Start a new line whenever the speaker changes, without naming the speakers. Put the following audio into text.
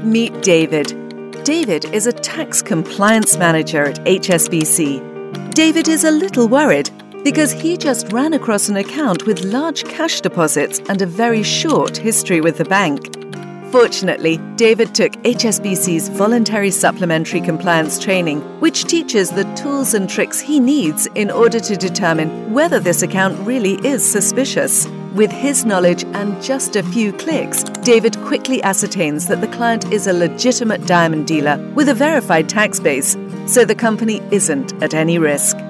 Meet David. David is a tax compliance manager at HSBC. David is a little worried because he just ran across an account with large cash deposits and a very short history with the bank. Fortunately, David took HSBC's voluntary supplementary compliance training, which teaches the tools and tricks he needs in order to determine whether this account really is suspicious. With his knowledge and just a few clicks, David quickly ascertains that the client is a legitimate diamond dealer with a verified tax base, so the company isn't at any risk.